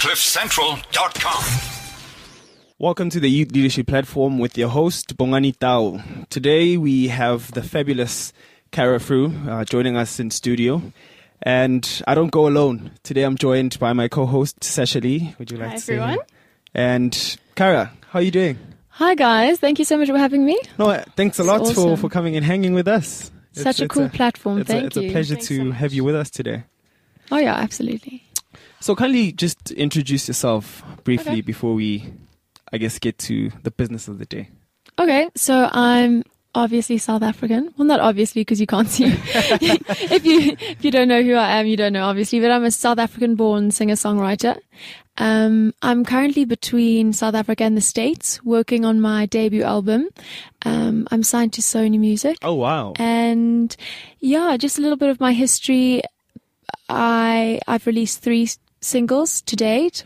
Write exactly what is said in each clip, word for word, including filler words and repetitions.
cliff central dot com. Welcome to the Youth Leadership Platform with your host, Bongani Tao. Today we have the fabulous Kara Fru uh, joining us in studio. And I don't go alone. Today I'm joined by my co-host, Sasha Lee. Would you like Hi, to say everyone. hi? And Kara, how are you doing? Hi guys, thank you so much for having me. No, uh, thanks a lot It's for, awesome. for coming and hanging with us. It's- Such a it's cool platform, It's, thank a, it's you. a pleasure Thanks to so much. have you with us today. Oh yeah, absolutely. So kindly just introduce yourself briefly Okay. before we, I guess, get to the business of the day. Okay, so I'm obviously South African. Well, not obviously because you can't see. if you if you don't know who I am, you don't know obviously. But I'm a South African-born singer-songwriter. Um, I'm currently between South Africa and the States, working on my debut album. Um, I'm signed to Sony Music. Oh, wow. And yeah, just a little bit of my history. I I've released three s- singles to date.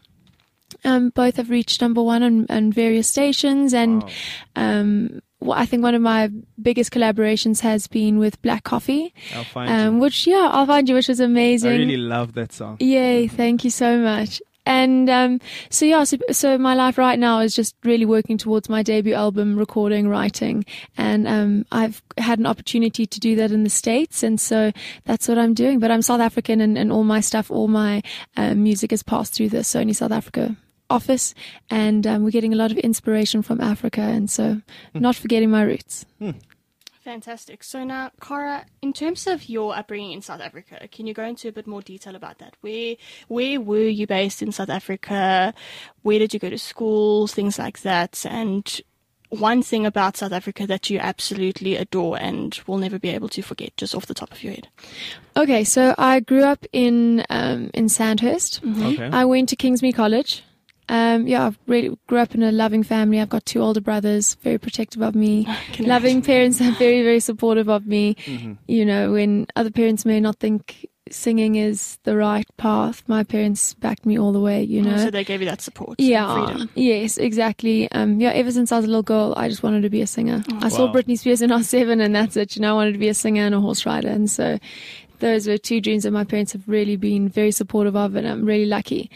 Um, both have reached number one on, on various stations, and Wow. um, well, I think one of my biggest collaborations has been with Black Coffee, I'll find um, you. which yeah, I'll find you, which was amazing. I really love that song. Yay, thank you so much. And um, so yeah, so, so my life right now is just really working towards my debut album, recording, writing, and um, I've had an opportunity to do that in the States, and so that's what I'm doing. But I'm South African, and, and all my stuff, all my uh, music has passed through the Sony South Africa office, and um, we're getting a lot of inspiration from Africa, and so not forgetting my roots. Fantastic. So now, Cara, in terms of your upbringing in South Africa, can you go into a bit more detail about that? Where where were you based in South Africa? Where did you go to school? Things like that. And one thing about South Africa that you absolutely adore and will never be able to forget, just off the top of your head. Okay, so I grew up in um, in Sandhurst. Okay. I went to Kingsmead College. Um, yeah, I really grew up in a loving family. I've got two older brothers, very protective of me, Can loving parents that are very, very supportive of me. Mm-hmm. You know, when other parents may not think singing is the right path, my parents backed me all the way, you know. So they gave you that support. and Yeah, Freedom. yes, exactly. Um, yeah, ever since I was a little girl, I just wanted to be a singer. I saw Wow. Britney Spears when I was seven, and that's it. You know, I wanted to be a singer and a horse rider, and so those were two dreams that my parents have really been very supportive of, and I'm really lucky.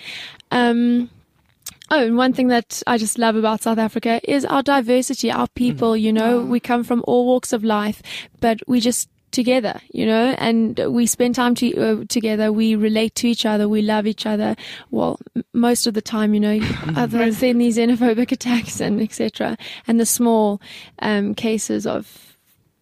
Um, oh, and one thing that I just love about South Africa is our diversity, our people. You know, we come from all walks of life, but we just together, you know, and we spend time to, uh, together. We relate to each other. We love each other. Well, m- most of the time, you know, other than these xenophobic attacks and et cetera, and the small um, cases of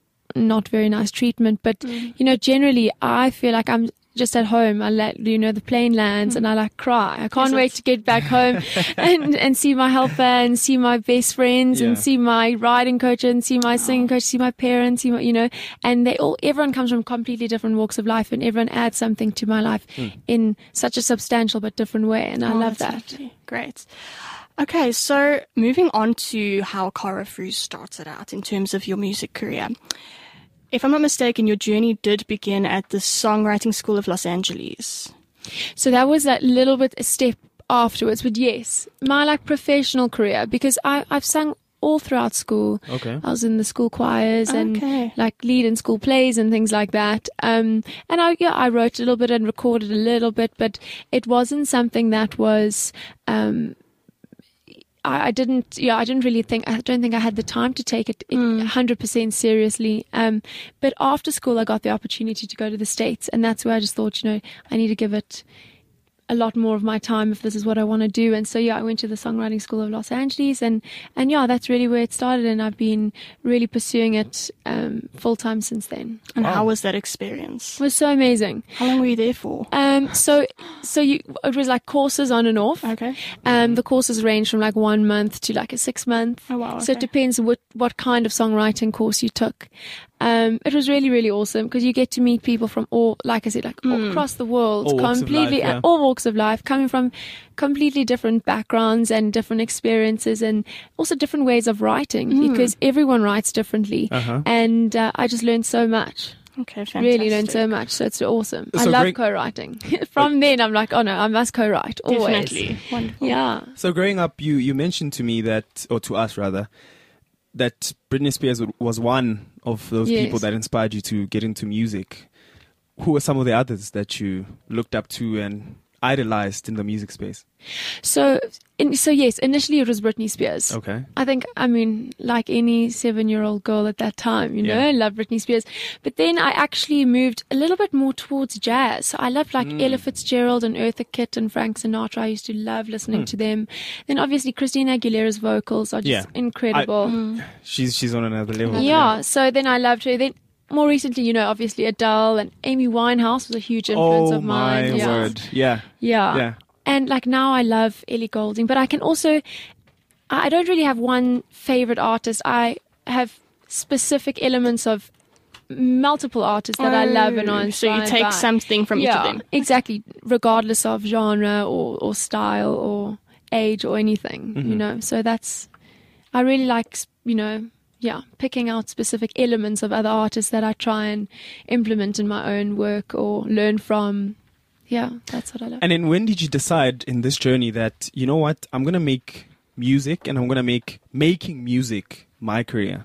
not very nice treatment. But you know, generally, I feel like I'm just at home. I let you know the plane lands, and I like cry. I can't Yes, wait it's- to get back home and and see my helper and see my best friends Yeah. and see my riding coach and see my singing coach, see my parents, see my, you know, and they all everyone comes from completely different walks of life, and everyone adds something to my life in such a substantial but different way, and I Oh, love that's that. lovely. Great. Okay, so moving on to how Cara Fru started out in terms of your music career. If I'm not mistaken, your journey did begin at the Songwriting School of Los Angeles. So that was that little bit a step afterwards, but yes, my like professional career, because I I've sung all throughout school. Okay. I was in the school choirs and Okay. like lead in school plays and things like that. Um, and I, yeah, I wrote a little bit and recorded a little bit, but it wasn't something that was, um, I, I didn't, yeah, I didn't really think, I don't think I had the time to take it one hundred percent seriously. Um, but after school, I got the opportunity to go to the States, and that's where I just thought, you know, I need to give it a lot more of my time if this is what I want to do. And so, yeah, I went to the Songwriting School of Los Angeles, and, and yeah, that's really where it started. And I've been really pursuing it um, full time since then. And Wow. how was that experience? It was so amazing. How long were you there for? Um, so, so you, it was like courses on and off. Okay. Um, the courses range from like one month to like a six month. Oh, wow. So it okay. depends what, what kind of songwriting course you took. Um, it was really, really awesome because you get to meet people from all, like I said, like all across the world, All walks of completely, life, yeah. all walks of life, coming from completely different backgrounds and different experiences, and also different ways of writing because everyone writes differently. Uh-huh. And uh, I just learned so much. Okay, fantastic. Really learned so much. So it's awesome. I So love great- co-writing. From then, I'm like, oh no, I must co-write always. Definitely. Wonderful. Yeah. So growing up, you, you mentioned to me that, or to us rather, that Britney Spears was one of those Yes. people that inspired you to get into music. Who were some of the others that you looked up to, and idolized in the music space? So, in, so yes, initially it was Britney Spears. Okay. I think, I mean, like any seven-year-old girl at that time, you know, Yeah. loved Britney Spears. But then I actually moved a little bit more towards jazz. So I loved like Mm. Ella Fitzgerald and Eartha Kitt and Frank Sinatra. I used to love listening to them. Then obviously Christina Aguilera's vocals are just Hmm. Yeah. incredible. She's she's on another level. Yeah, so then I loved her. Then more recently, you know, obviously Adele and Amy Winehouse was a huge influence Oh of mine. my yeah. word! Yeah, Yeah. yeah. And like now I love Ellie Goulding, but I can also, I don't really have one favorite artist. I have specific elements of multiple artists that I love and are Oh, so you inspired take by. something from yeah, each of them. exactly, regardless of genre or, or style or age or anything, Mm-hmm. you know. So that's, I really like, you know, yeah, picking out specific elements of other artists that I try and implement in my own work or learn from. Yeah, that's what I love. And then when did you decide in this journey that, you know what, I'm going to make music and I'm going to make making music my career?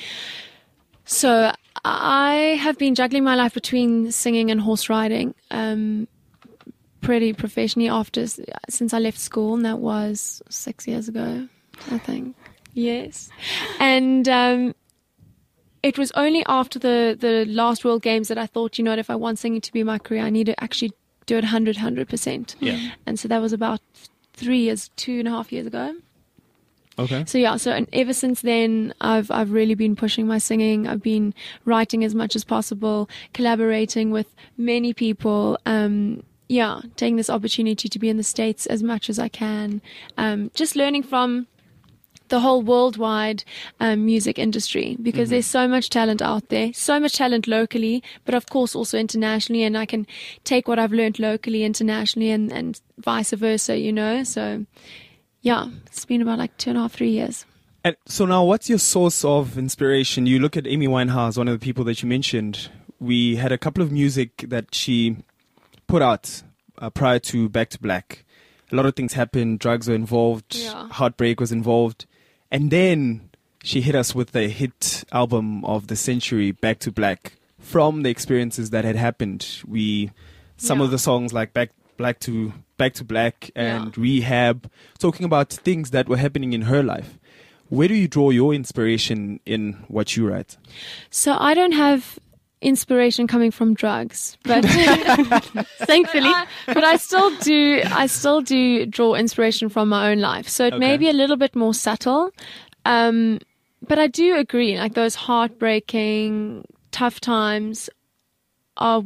So I have been juggling my life between singing and horse riding um, pretty professionally after since I left school, and that was six years ago, I think. Yes. And um, it was only after the, the last World Games that I thought, you know what, if I want singing to be my career, I need to actually do it one hundred, one hundred percent. Yeah. And so that was about three years, two and a half years ago. Okay. So yeah, so and ever since then, I've I've really been pushing my singing. I've been writing as much as possible, collaborating with many people. Um, yeah, taking this opportunity to be in the States as much as I can. Um, just learning from the whole worldwide um, music industry, because Mm-hmm. there's so much talent out there, so much talent locally, but of course also internationally, and I can take what I've learned locally internationally and, and vice versa, you know. So yeah, it's been about like two and a half, three years. And so now, what's your source of inspiration? You look at Amy Winehouse, one of the people that you mentioned. We had a couple of music that she put out uh, prior to Back to Black. A lot of things happened. Drugs were involved. Yeah. Heartbreak was involved. And then she hit us with the hit album of the century, Back to Black. From the experiences that had happened, we some Yeah. of the songs like Back Black to Back to Black and Rehab, talking about things that were happening in her life. Where do you draw your inspiration in what you write? So I don't have inspiration coming from drugs, but Thankfully. I, but I still do. I still do draw inspiration from my own life. So it may Okay. be a little bit more subtle, um, but I do agree. Like those heartbreaking, tough times are,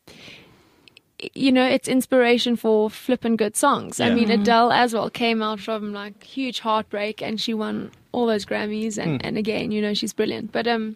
you know, it's inspiration for flippin' good songs. I Yeah. mean, Adele as well came out from like huge heartbreak, and she won all those Grammys. And, and again, you know, she's brilliant. But um,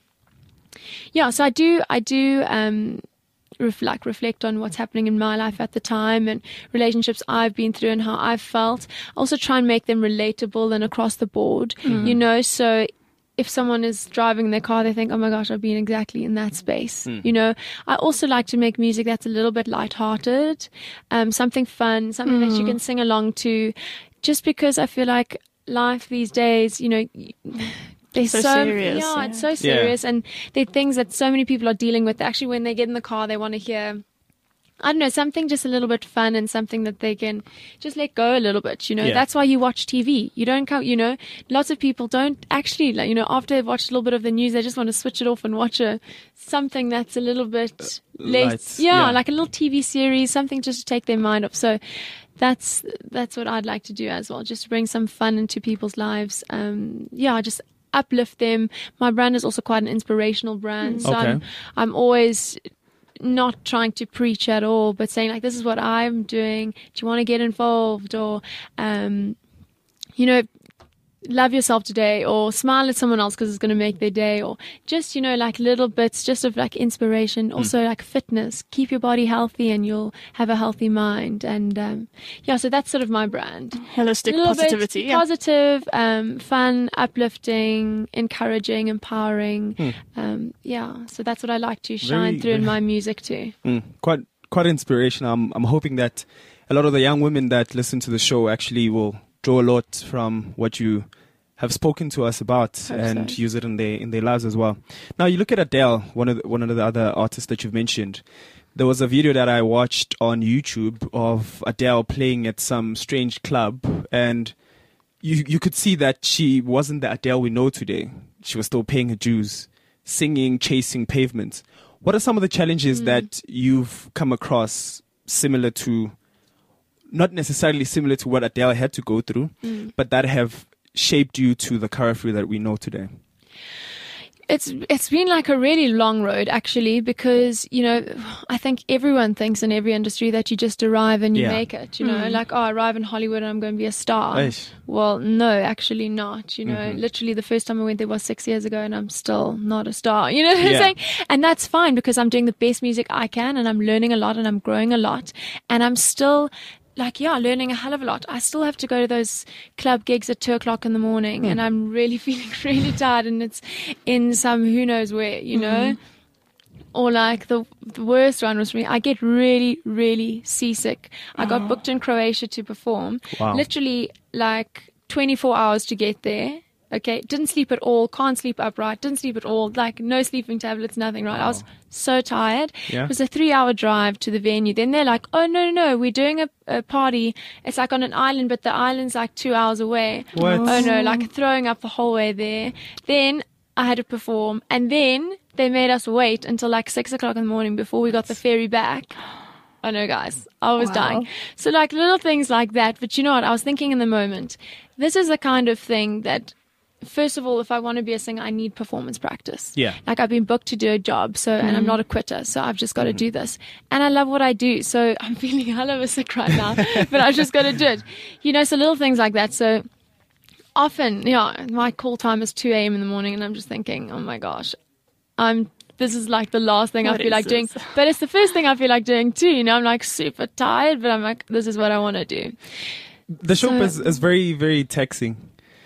yeah. So I do. I do. Um, Ref- like reflect on what's happening in my life at the time and relationships I've been through and how I've felt. Also try and make them relatable and across the board, you know, so if someone is driving their car, they think, oh my gosh, I've been exactly in that space. You know, I also like to make music that's a little bit lighthearted, um, something fun, something that you can sing along to, just because I feel like life these days, you know, they're So so, serious, yeah, yeah. it's so serious, and they're things that so many people are dealing with. Actually, when they get in the car, they want to hear, I don't know, something just a little bit fun and something that they can just let go a little bit. You know, Yeah. that's why you watch T V. You don't come, you know, lots of people don't actually, like, you know, after they've watched a little bit of the news, they just want to switch it off and watch a something that's a little bit less, light, yeah, yeah. like a little T V series, something just to take their mind off. So that's that's what I'd like to do as well, just to bring some fun into people's lives. Um, yeah, just uplift them. My brand is also quite an inspirational brand, so Okay. I'm I'm always not trying to preach at all, but saying like, this is what I'm doing. Do you want to get involved? Or, um, you know, love yourself today, or smile at someone else because it's going to make their day, or just, you know, like little bits just of like inspiration. Also like fitness, keep your body healthy and you'll have a healthy mind. And, um, yeah, so that's sort of my brand. Holistic A little bit positivity. Yeah. Positive, um, fun, uplifting, encouraging, empowering. Um, yeah, so that's what I like to shine Very- through in very- my music too. Mm, quite quite inspirational. I'm I'm hoping that a lot of the young women that listen to the show actually will draw a lot from what you have spoken to us about Hope and so. use it in their in their lives as well. Now you look at Adele, one of the, one of the other artists that you've mentioned. there was a video that I watched on YouTube of Adele playing at some strange club, and you you could see that she wasn't the Adele we know today. She was still paying her dues, singing, chasing pavements. What are some of the challenges mm. that you've come across similar to, not necessarily similar to what Adele had to go through, mm. but that have shaped you to the Cara Fru that we know today? It's it's been like a really long road, actually, because, you know, I think everyone thinks in every industry that you just arrive and you Yeah. make it, you know, Mm. like, oh, I arrive in Hollywood and I'm going to be a star. Eish. Well, no, actually not, you know, Mhm. literally the first time I went there was six years ago and I'm still not a star, you know what I'm Yeah. saying? And that's fine because I'm doing the best music I can and I'm learning a lot and I'm growing a lot and I'm still like, yeah, learning a hell of a lot. I still have to go to those club gigs at two o'clock in the morning and I'm really feeling really tired and it's in some who knows where, you know? Or like the, the worst one was for me, I get really, really seasick. I got booked in Croatia to perform. Wow. Literally like twenty-four hours to get there. Okay, didn't sleep at all, can't sleep upright, didn't sleep at all, like no sleeping tablets, nothing, right? I was so tired. Yeah. It was a three hour drive to the venue. Then they're like, oh, no, no, no, we're doing a, a party. It's like on an island, but the island's like two hours away. What? Oh, no, like throwing up the whole way there. Then I had to perform. And then they made us wait until like six o'clock in the morning before we got the ferry back. I know, guys, I was Wow. dying. So like little things like that. But you know what? I was thinking in the moment, this is the kind of thing that, first of all, if I want to be a singer, I need performance practice. Yeah. Like I've been booked to do a job, so and I'm not a quitter, so I've just got to do this. And I love what I do, so I'm feeling hell of a sick right now, but I've just got to do it. You know, so little things like that. So often, yeah, my call time is two a.m. in the morning, and I'm just thinking, oh my gosh, I'm. This is like the last thing What I feel is like doing, this? but it's the first thing I feel like doing too. You know, I'm like super tired, but I'm like, this is what I want to do. The show So- is, is very, very taxing.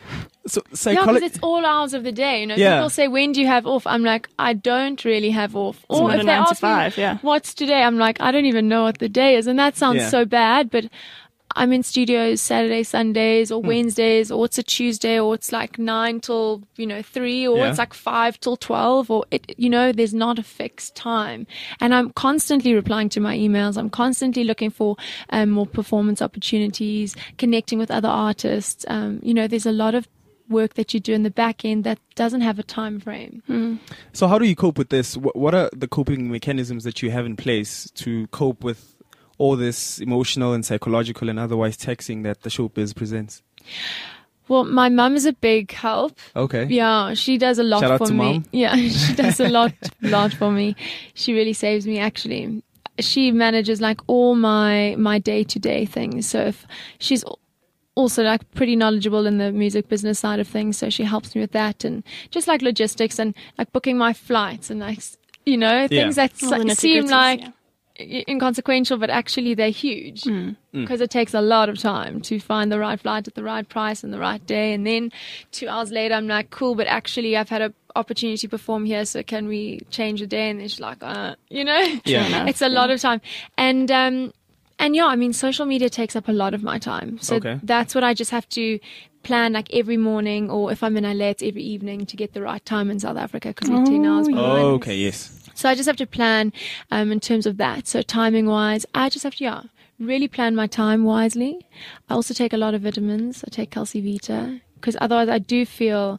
So Yeah, because psychology. it's all hours of the day. You know, Yeah. people say, "When do you have off?" I'm like, I don't really have off. It's Or not if a they nine to ask me, five, yeah. what's today? I'm like, I don't even know what the day is, and that sounds Yeah. so bad. But I'm in studios Saturday, Sundays, or Wednesdays, or it's a Tuesday, or it's like nine till you know three, or Yeah. it's like five till twelve, or it. You know, there's not a fixed time, and I'm constantly replying to my emails. I'm constantly looking for um, more performance opportunities, connecting with other artists. Um, you know, there's a lot of work that you do in the back end that doesn't have a time frame. So how do you cope with this? Wh- What are the coping mechanisms that you have in place to cope with all this emotional and psychological and otherwise taxing that the showbiz presents? Well, my mum is a big help. Okay. Yeah, she does a lot Shout out for to me. Mum. Yeah, she does a lot, lot for me. She really saves me, actually. She manages like all my my day to day things. So if she's al- also like pretty knowledgeable in the music business side of things, so she helps me with that and just like logistics and like booking my flights and like s- you know things that All the s- nitty-gritties, seem like yeah. i- inconsequential, but actually they're huge because it takes a lot of time to find the right flight at the right price and the right day. And then two hours later, I'm like, cool, but actually I've had an opportunity to perform here, so can we change the day? And then she's like, uh, you know, Yeah. enough, it's a lot of time. And, um, and yeah, I mean, social media takes up a lot of my time. So Okay. that's what I just have to plan like every morning, or if I'm in L A, it's every evening to get the right time in South Africa because we're ten hours behind. Oh, okay, yes. So I just have to plan um, in terms of that. So timing wise, I just have to, yeah, really plan my time wisely. I also take a lot of vitamins. I take Calcivita because otherwise I do feel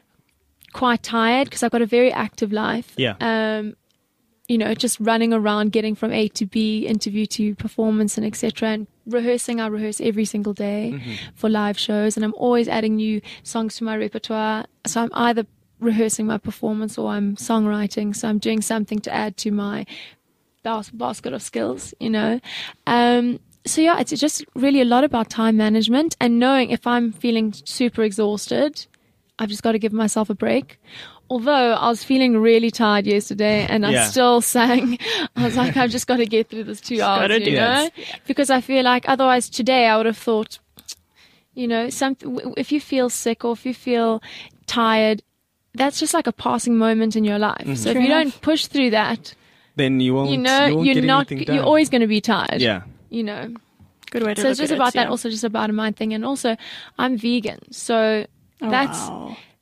quite tired because I've got a very active life. Yeah. Um, you know, just running around, getting from A to B, interview to performance and et cetera. And rehearsing, I rehearse every single day for live shows, and I'm always adding new songs to my repertoire. So I'm either rehearsing my performance or I'm songwriting. So I'm doing something to add to my bas- basket of skills, you know. Um, so yeah, it's just really a lot about time management and knowing if I'm feeling super exhausted, I've just got to give myself a break. Although I was feeling really tired yesterday and I Yeah. still sang, I was like, I've just got to get through this two hours, gotta you do know? this. Because I feel like otherwise today I would have thought, you know, some, if you feel sick or if you feel tired, that's just like a passing moment in your life. So if True you enough. don't push through that, Then you won't. you know, you won't you're get not, anything done. you're always going to be tired. Yeah. You know. Good way to So look it's just at about it, that, yeah. also just about a mind thing. And also, I'm vegan. So Oh, that's wow.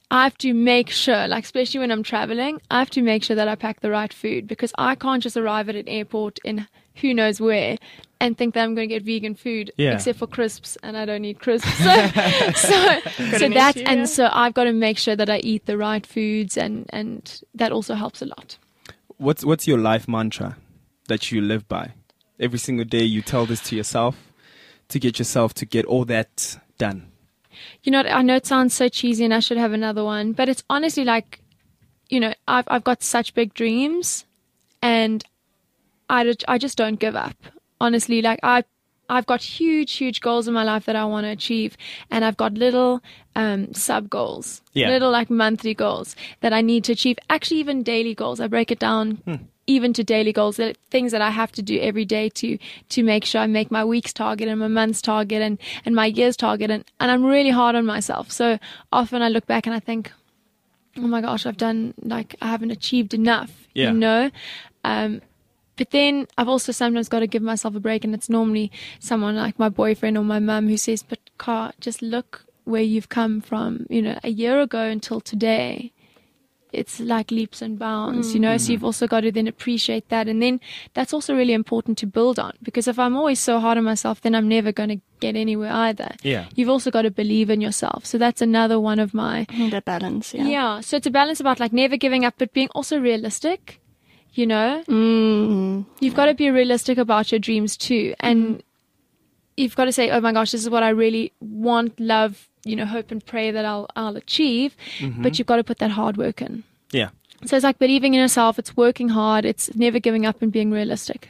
I have to make sure, like especially when I'm traveling, I have to make sure that I pack the right food, because I can't just arrive at an airport in who knows where and think that I'm going to get vegan food, Yeah. except for crisps, and I don't eat crisps. So, so, so miss that, you, and yeah. so I've got to make sure that I eat the right foods, and, and that also helps a lot. What's what's your life mantra that you live by? Every single day you tell this to yourself to get yourself to get all that done. You know, I know it sounds so cheesy and I should have another one, but it's honestly like, you know, I've I've got such big dreams, and I, d- I just don't give up. Honestly, like I I've got huge, huge goals in my life that I want to achieve, and I've got little um, sub goals, Yeah. little like monthly goals that I need to achieve. Actually, even daily goals. I break it down. Hmm. Even to daily goals, that things that I have to do every day to to make sure I make my week's target and my month's target and, and my year's target, and, and I'm really hard on myself. So often I look back and I think, oh my gosh, I've done, like, I haven't achieved enough, Yeah. you know? Um, but then I've also sometimes got to give myself a break, and it's normally someone like my boyfriend or my mum who says, but Car, just look where you've come from, you know, a year ago until today. It's like leaps and bounds, you know, so you've also got to then appreciate that. And then that's also really important to build on, because if I'm always so hard on myself, then I'm never going to get anywhere either. Yeah. You've also got to believe in yourself. So that's another one of my, The balance, yeah. yeah. So it's a balance about like never giving up, but being also realistic, you know, Mm. you've got to be realistic about your dreams too. And you've got to say, oh my gosh, this is what I really want, love, you know, hope and pray that I'll, I'll achieve. But you've got to put that hard work in. Yeah. So it's like believing in yourself. It's working hard. It's never giving up and being realistic.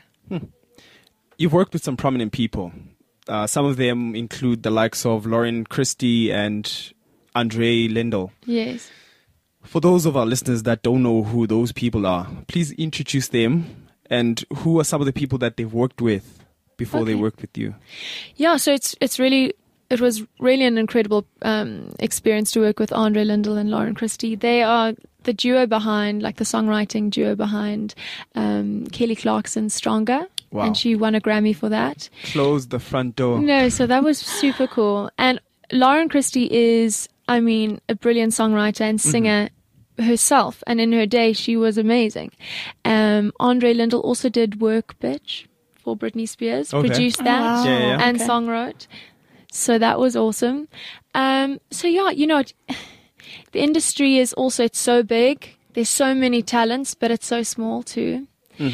You've worked with some prominent people. Uh, some of them include the likes of Lauren Christie and Andre Lindell. Yes. For those of our listeners that don't know who those people are, please introduce them, and who are some of the people that they've worked with before they Okay. worked with you. Yeah. So it's it's really it was really an incredible um, experience to work with Andre Lindell and Lauren Christie. They are the duo behind, like the songwriting duo behind um, Kelly Clarkson's Stronger. Wow. And she won a Grammy for that. Close the front door. No, so that was super cool. And Lauren Christie is, I mean, a brilliant songwriter and singer herself. And in her day, she was amazing. Um, Andre Lindell also did Work Bitch for Britney Spears, Okay. produced Oh, that wow. Yeah, yeah. and Okay. songwrote. So that was awesome. Um, so yeah, you know, it- the industry is also, it's so big. There's so many talents, but it's so small too.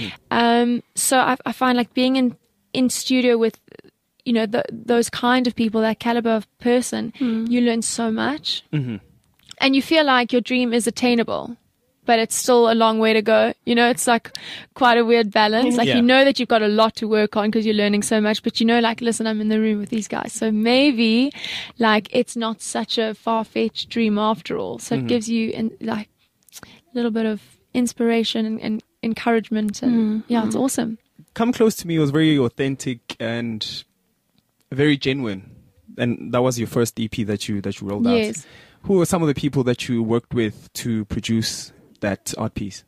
Um, so I, I find like being in, in studio with, you know, the, those kind of people, that caliber of person, you learn so much. Mm-hmm. And you feel like your dream is attainable, but it's still a long way to go. You know, it's like quite a weird balance. Like Yeah. you know that you've got a lot to work on because you're learning so much, but you know, like, listen, I'm in the room with these guys. So maybe like it's not such a far-fetched dream after all. So it gives you in, like a little bit of inspiration and, and encouragement. And yeah, it's awesome. Come Close to Me was very authentic and very genuine. And that was your first E P that you that you rolled Yes. out. Who are some of the people that you worked with to produce that art piece?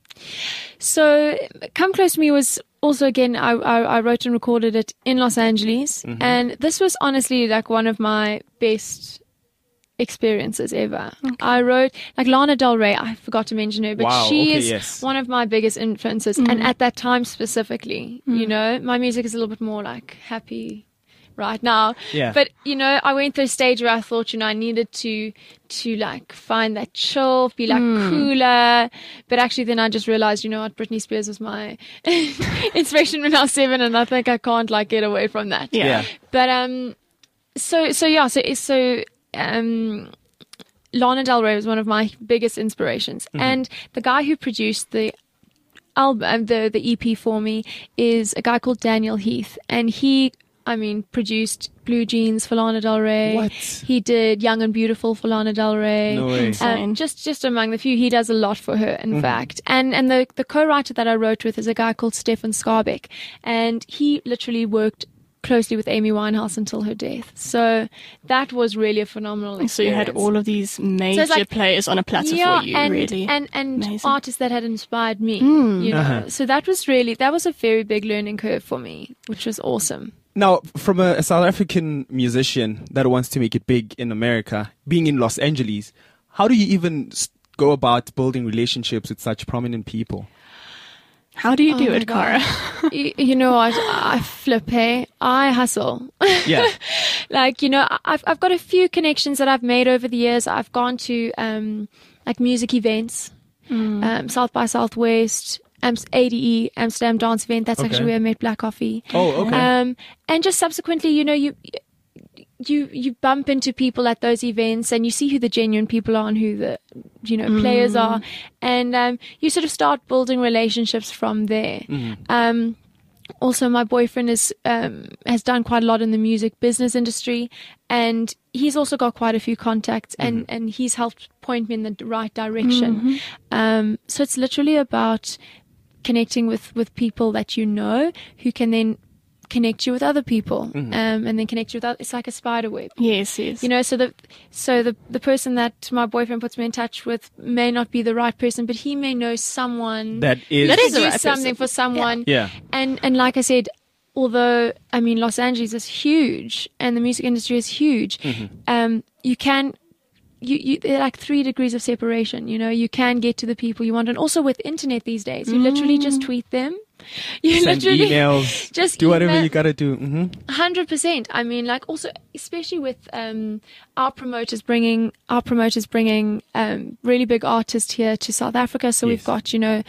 So, Come Close to Me was also, again, I, I, I wrote and recorded it in Los Angeles. And this was honestly like one of my best experiences ever. I wrote, like Lana Del Rey, I forgot to mention her, but Wow, she okay, is yes. one of my biggest influences. And at that time specifically, you know, my music is a little bit more like happy right now. Yeah. But, you know, I went through a stage where I thought, you know, I needed to, to like find that chill, be like cooler. But actually then I just realized, you know what, Britney Spears was my inspiration when I was seven, and I think I can't like get away from that. Yeah. Yeah. But, um, so, so yeah, so, so, um, Lana Del Rey was one of my biggest inspirations. And the guy who produced the album, the, the E P for me is a guy called Daniel Heath. And he, I mean, produced Blue Jeans for Lana Del Rey. What? He did Young and Beautiful for Lana Del Rey. No way. Um, just just among the few, he does a lot for her, in fact. And and the, the co-writer that I wrote with is a guy called Stefan Skarbeck. And he literally worked closely with Amy Winehouse until her death. So that was really a phenomenal experience. So you had all of these major like- players on a platter yeah, for you, and, really. and and Amazing. artists that had inspired me, you know. Uh-huh. So that was really, that was a very big learning curve for me, which was awesome. Now, from a, a South African musician that wants to make it big in America, being in Los Angeles, how do you even s- go about building relationships with such prominent people? How do you do Oh my it, Cara? God. you, you know what? I flip, hey? I hustle. Yeah. Like, you know, I've I've got a few connections that I've made over the years. I've gone to um like music events, Mm. um, South by Southwest, um, A D E, Amsterdam Dance Event. That's Okay. actually where I met Black Coffee. Oh, okay. Um, and just subsequently, you know, you you you bump into people at those events, and you see who the genuine people are and who the you know players are, and um, you sort of start building relationships from there. Um, also, my boyfriend is um, has done quite a lot in the music business industry, and he's also got quite a few contacts, and and he's helped point me in the right direction. Um, so it's literally about connecting with with people that you know, who can then connect you with other people, um, and then connect you with other, it's like a spider web. Yes, yes. You know, so the so the the person that my boyfriend puts me in touch with may not be the right person, but he may know someone That is. That to is the do right something person. for someone. Yeah. And and like I said, although I mean Los Angeles is huge and the music industry is huge, um, you can. You, you, there are like three degrees of separation. You know, you can get to the people you want, and also with internet these days, you literally just tweet them. You Send literally emails. just do whatever email- you gotta do. hmm Hundred percent. I mean, like also, especially with um, our promoters bringing our promoters bringing um, really big artists here to South Africa. So Yes. we've got, you know,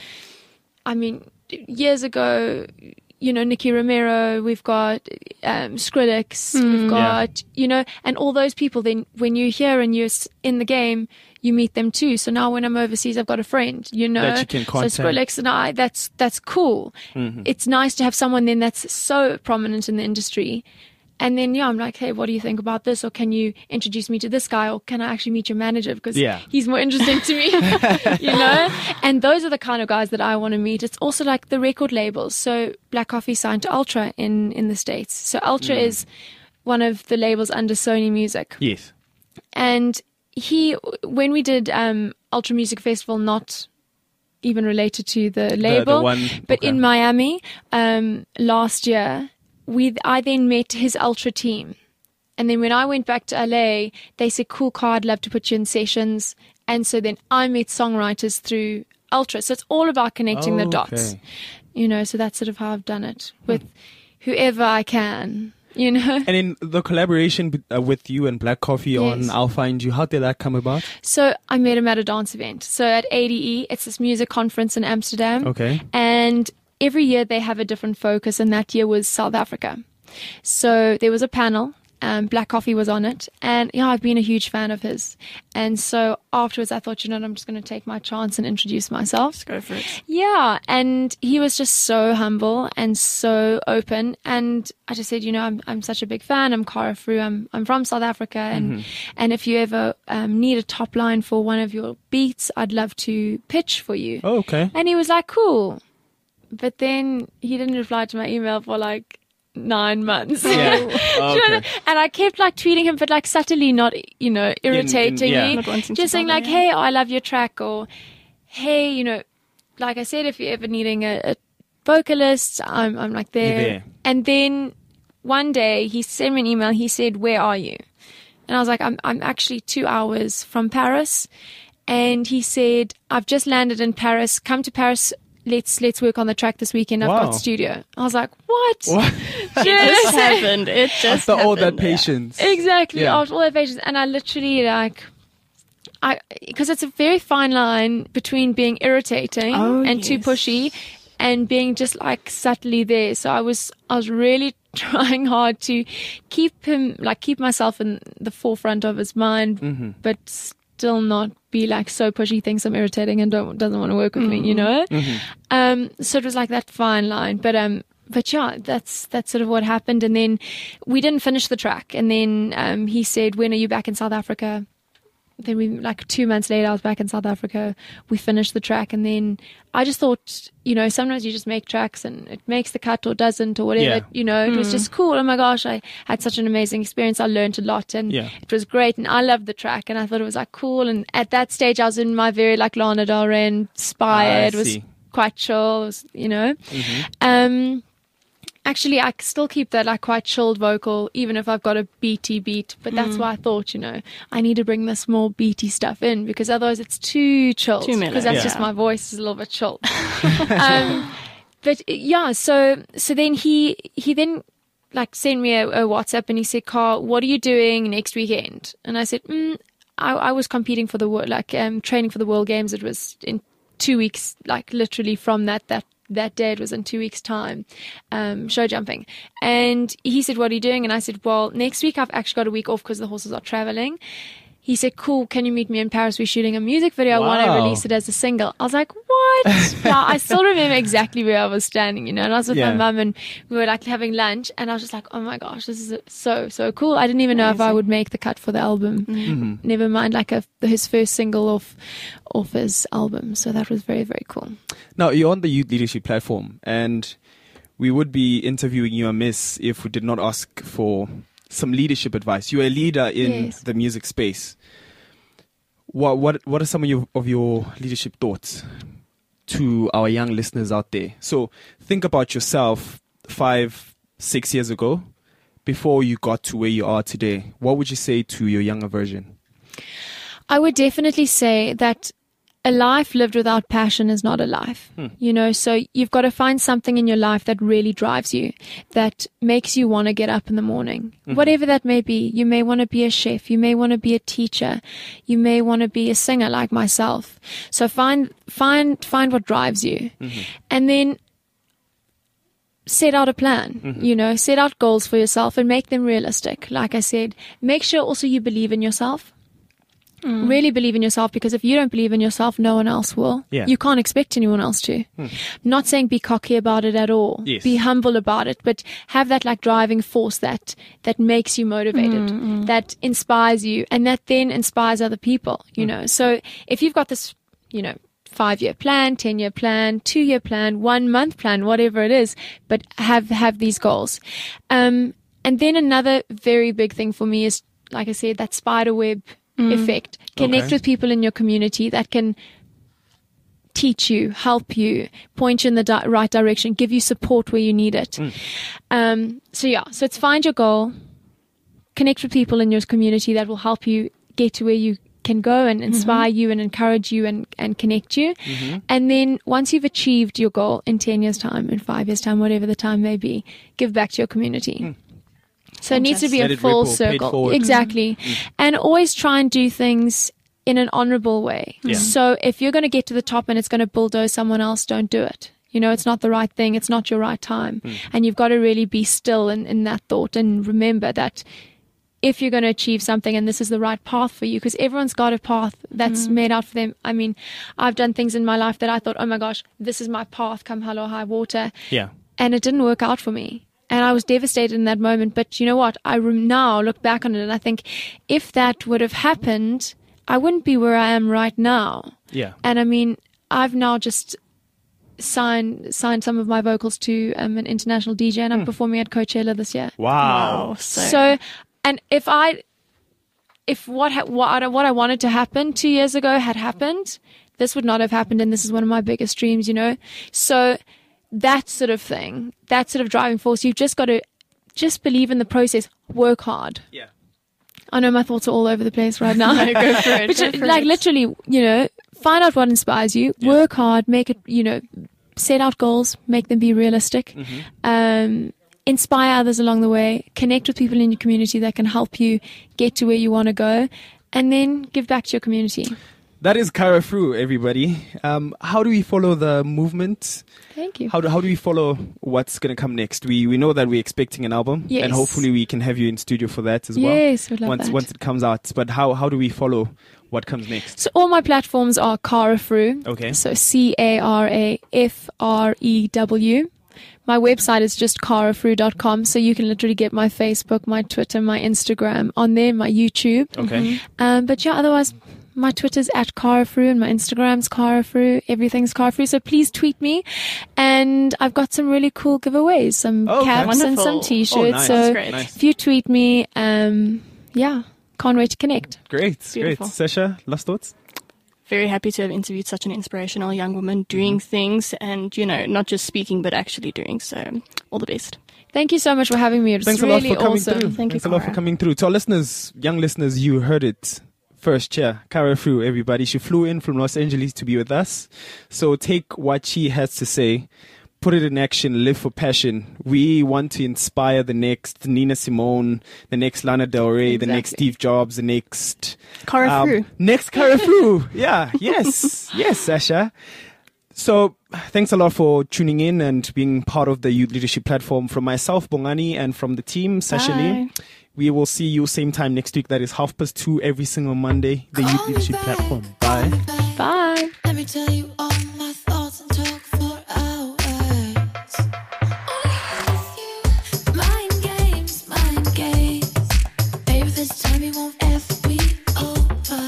I mean, years ago, you know, Nicky Romero. We've got um, Skrillex. We've got, you know, and all those people. Then when you're here and you're s- in the game, you meet them too. So now when I'm overseas, I've got a friend, you know. That you can so contact. Skrillex and I, that's that's cool. It's nice to have someone then that's so prominent in the industry. And then, yeah, I'm like, hey, what do you think about this? Or can you introduce me to this guy? Or can I actually meet your manager? Because Yeah. he's more interesting to me, you know? And those are the kind of guys that I want to meet. It's also like the record labels. So Black Coffee signed to Ultra in, in the States. So Ultra is one of the labels under Sony Music. Yes. And he, when we did um, Ultra Music Festival, not even related to the label, one- but okay. in Miami um, last year, we I then met his Ultra team. And then when I went back to L A, they said, cool, Car, I'd love to put you in sessions. And so then I met songwriters through Ultra. So it's all about connecting the dots. Okay. You know, so that's sort of how I've done it with whoever I can, you know. And in the collaboration b- uh, with you and Black Coffee on Yes. I'll Find You, how did that come about? So I met him at a dance event. So at A D E, it's this music conference in Amsterdam. Okay. And every year they have a different focus, and that year was South Africa. So there was a panel. Um, Black Coffee was on it, and yeah, I've been a huge fan of his. And so afterwards, I thought, you know, I'm just going to take my chance and introduce myself. Let's go for it. Yeah, and he was just so humble and so open, and I just said, you know, I'm I'm such a big fan. I'm Cara Fru. I'm I'm from South Africa, and and if you ever um, need a top line for one of your beats, I'd love to pitch for you. Oh, okay. And he was like, cool, but then he didn't reply to my email for like nine months. Yeah. Do you know Okay. what I mean? And I kept like tweeting him, but like subtly, not, you know, irritating yeah. me. Not wanting to Just saying bother, like, yeah. hey, I love your track, or hey, you know, like I said, if you're ever needing a, a vocalist, I'm, I'm like there. You're there. And then one day he sent me an email. He said, where are you? And I was like, I'm, I'm actually two hours from Paris. And he said, I've just landed in Paris. Come to Paris. Let's let's work on the track this weekend. I've Wow. got studio. I was like, what? What? It just happened. It just After all that happened. patience. Exactly. Yeah. After all that patience, and I literally like, I because it's a very fine line between being irritating Oh, and too yes. pushy, and being just like subtly there. So I was I was really trying hard to keep him like keep myself in the forefront of his mind, Mm-hmm. but still not be like so pushy, he thinks I'm irritating and don't doesn't want to work with me, you know. Mm-hmm. Um, so it was like that fine line, but um, but yeah, that's that's sort of what happened. And then we didn't finish the track, and then um, he said, "When are you back in South Africa?" Then we like two months later, I was back in South Africa. We finished the track, and then I just thought, you know, sometimes you just make tracks and it makes the cut or doesn't or whatever. Yeah. You know, it was just cool. Oh my gosh, I had such an amazing experience. I learned a lot, and Yeah. it was great. And I loved the track, and I thought it was like cool. And at that stage, I was in my very like Lana Del Rey inspired. I It was see. quite chill, it was, you know. Um, Actually, I still keep that like quite chilled vocal, even if I've got a beaty beat. But that's why I thought, you know, I need to bring this more beaty stuff in because otherwise it's too chilled. Too mellow. Because that's Yeah. just my voice is a little bit chilled. um, but yeah, so so then he he then like sent me a, a WhatsApp and he said, "Carl, what are you doing next weekend?" And I said, mm, I, I was competing for the world, like um, training for the World Games. It was in two weeks, like literally from that that. That day, it was in two weeks' time, um, show jumping. And he said, "What are you doing?" And I said, "Well, next week I've actually got a week off because the horses are traveling." He said, "Cool, can you meet me in Paris? We're shooting a music video. I want to Wow. release it as a single." I was like, "What?" Wow, I still remember exactly where I was standing, you know, and I was with Yeah. my mum and we were like having lunch and I was just like, "Oh my gosh, this is so, so cool." I didn't even know if I would make the cut for the album. Mm-hmm. Never mind like a, his first single off, off his album. So that was very, very cool. Now, you're on the Youth Leadership platform, and we would be interviewing you amiss if we did not ask for some leadership advice. You're a leader in Yes. the music space. What what what are some of your of your leadership thoughts to our young listeners out there? So think about yourself five, six years ago, before you got to where you are today. What would you say to your younger version? I would definitely say that a life lived without passion is not a life, you know, so you've got to find something in your life that really drives you, that makes you want to get up in the morning, whatever that may be. You may want to be a chef. You may want to be a teacher. You may want to be a singer like myself. So find, find, find what drives you and then set out a plan, you know, set out goals for yourself and make them realistic. Like I said, make sure also you believe in yourself. Really believe in yourself, because if you don't believe in yourself, no one else will. Yeah. You can't expect anyone else to. Not saying be cocky about it at all. Yes. Be humble about it, but have that like driving force that that makes you motivated, that inspires you, and that then inspires other people. You know, so if you've got this, you know, five-year plan, ten-year plan, two-year plan, one-month plan, whatever it is, but have have these goals. Um, and then another very big thing for me is, like I said, that spider web effect. Connect Okay. with people in your community that can teach you, help you, point you in the di- right direction, give you support where you need it. Um, so yeah, so it's find your goal, connect with people in your community that will help you get to where you can go and inspire you and encourage you and, and connect you. And then once you've achieved your goal in ten years time, in five years time, whatever the time may be, give back to your community. So it needs to be Let a it full ripple, pay it circle. forward. Exactly. And always try and do things in an honorable way. Yeah. So if you're going to get to the top and it's going to bulldoze someone else, don't do it. You know, it's not the right thing. It's not your right time. And you've got to really be still in, in that thought and remember that if you're going to achieve something and this is the right path for you, because everyone's got a path that's made out for them. I mean, I've done things in my life that I thought, oh my gosh, this is my path, come hell or high water. Yeah. And it didn't work out for me. And I was devastated in that moment. But you know what? I rem- now look back on it and I think if that would have happened, I wouldn't be where I am right now. Yeah. And I mean, I've now just signed signed some of my vocals to um, an international D J and I'm performing at Coachella this year. Wow. Wow. So, So, and if I, if what ha- what I, what I wanted to happen two years ago had happened, this would not have happened, and this is one of my biggest dreams, you know. So, that sort of thing, that sort of driving force, you've just got to just believe in the process, work hard. Yeah. I know my thoughts are all over the place right now. No, go for it. But go you- for like it. literally, you know, find out what inspires you, Yeah. work hard, make it, you know, set out goals, make them be realistic, Mm-hmm. um, inspire others along the way, connect with people in your community that can help you get to where you want to go, and then give back to your community. That is Cara Fru, everybody. Um, how do we follow the movement? Thank you. How do, how do we follow what's going to come next? We we know that we're expecting an album, Yes. and hopefully we can have you in studio for that as well. Yes, we'd love once that. once it comes out. But how how do we follow what comes next? So all my platforms are Cara Fru. Okay. So C A R A F R E W. My website is just cara fru dot com, so you can literally get my Facebook, my Twitter, my Instagram on there, my YouTube. Okay. Um, but yeah, otherwise, my Twitter's at Cara Fru and my Instagram's Cara Fru. Everything's Cara Fru. So please tweet me. And I've got some really cool giveaways, some Okay. caps and Wonderful. some Oh, t-shirts. nice. So That's great. Nice. if you tweet me, um, yeah, can't wait to connect. Great, Beautiful. great. Sasha, last thoughts? very happy to have interviewed such an inspirational young woman doing mm-hmm. things and, you know, not just speaking, but actually doing. So all the best. Thank you so much for having me. It was Thanks really a lot for coming awesome. through. Thank Thanks you, a lot Cara. for coming through. To our listeners, young listeners, you heard it first, yeah. Cara Fru, everybody. She flew in from Los Angeles to be with us. So take what she has to say, put it in action, live for passion. We want to inspire the next Nina Simone, the next Lana Del Rey, Exactly. the next Steve Jobs, the next... Cara Fru. Next Cara Fru. Yeah, yes. Yes, Sasha. So thanks a lot for tuning in and being part of the Youth Leadership Platform. From myself, Bongani, and from the team, Sasha Lee. We will see you same time next week. That is half past two every single Monday. The Youth Leadership Platform. Bye. Bye. Let me tell you all my thoughts and talk for hours. Only with you. Mind games, mind games. Baby, this time it won't ever be over.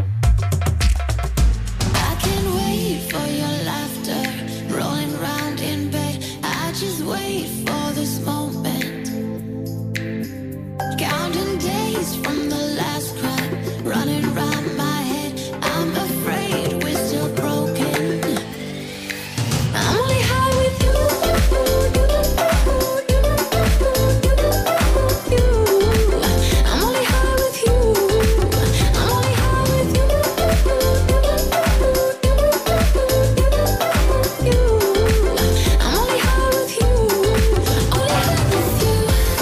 I can't wait for your laughter, rolling around in bed. I just wait for this moment. Counting days from the last cry, running around my head. I'm afraid we're still broken. I'm only high with you. I'm only high with you. I'm only high with you. I'm only high with you. Only high with you.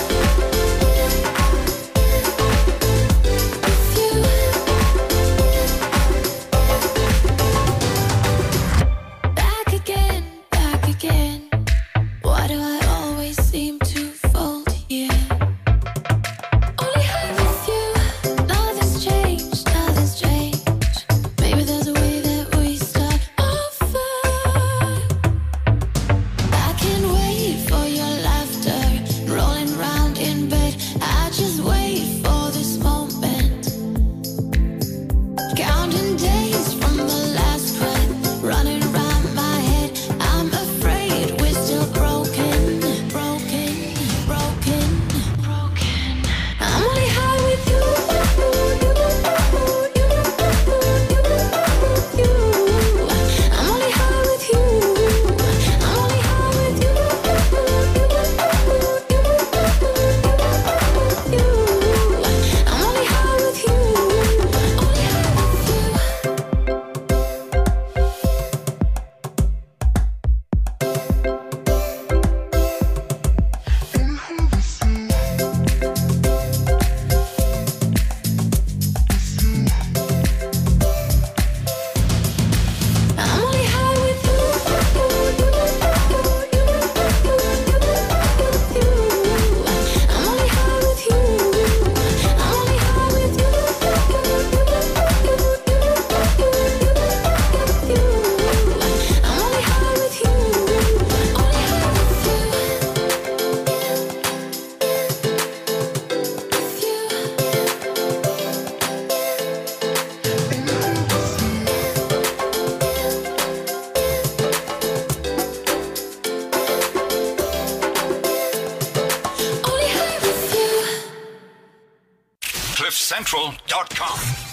Back again, back again. Why do I always seem to fold here? Only high with you. Nothing's changed, nothing's changed. Maybe there's a way that we start over. I can't wait for your laughter, rolling around in bed. I just wait for this moment. Counting days from the last cry, running around my head. I'm afraid we're still broken, broken, broken, broken. I'm only high with you. I'm only high with you. I'm only high with you. I'm only high with you. Only high with you. I'm only high with you. I'm only high with you. I'm only high with you. I'm only high with you. Only high Only high with you. cliff central dot com.